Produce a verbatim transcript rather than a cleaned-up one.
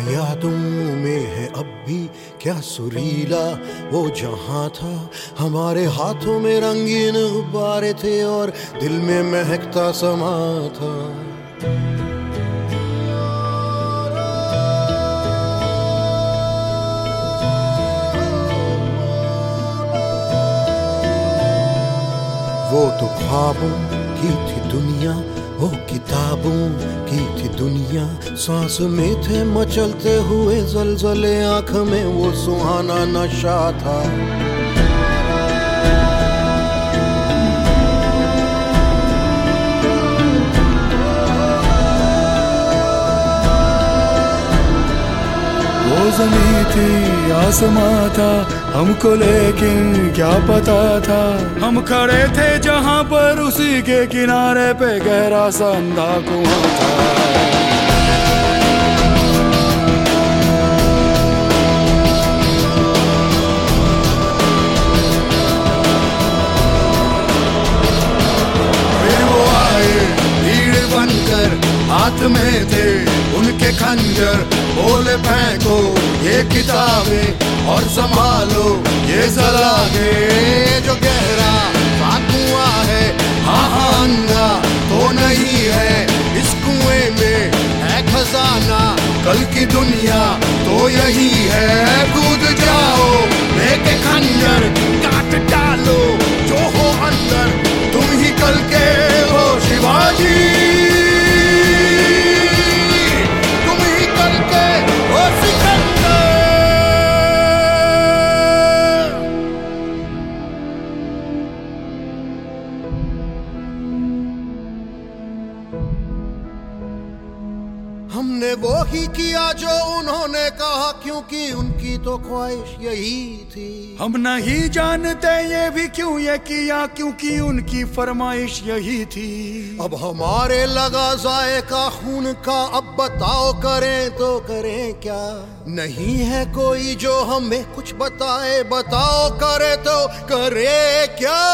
यादों में है अब भी क्या सुरीला वो जहां था। हमारे हाथों में रंगीन गुब्बारे थे और दिल में महकता समा था। वो तो ख्वाबों की थी दुनिया, वो किताबों की थी दुनिया। सांस में थे मचलते हुए जलजले, आंख में वो सुहाना नशा था। वो ज़मीं थी आसमां था हमको, लेकिन क्या पता था हम खड़े थे जहां पर उसी के किनारे पे गहरा सा अंधा कुआं था। हाथ में थे उनके खंजर, बोले फेंको ये किताबें और संभालो ये सलाखें। जो गहरा सा कुआं है, हाँ हाँ अंधा तो नहीं है, इस कुएं में है खजाना, कल की दुनिया तो यही है। कूद जाओ लेके खंजर, काट डालो जो हो अंदर, तुम ही कल के हो शिवाजी। हमने वो ही किया जो उन्होंने कहा, क्योंकि उनकी तो ख्वाहिश यही थी। हम नहीं जानते ये भी क्यों ये किया, क्योंकि उनकी फरमाइश यही थी। अब हमारे लगा जायका खून का, अब बताओ करें तो करें क्या। नहीं है कोई जो हमें कुछ बताए, बताओ करे तो करे क्या।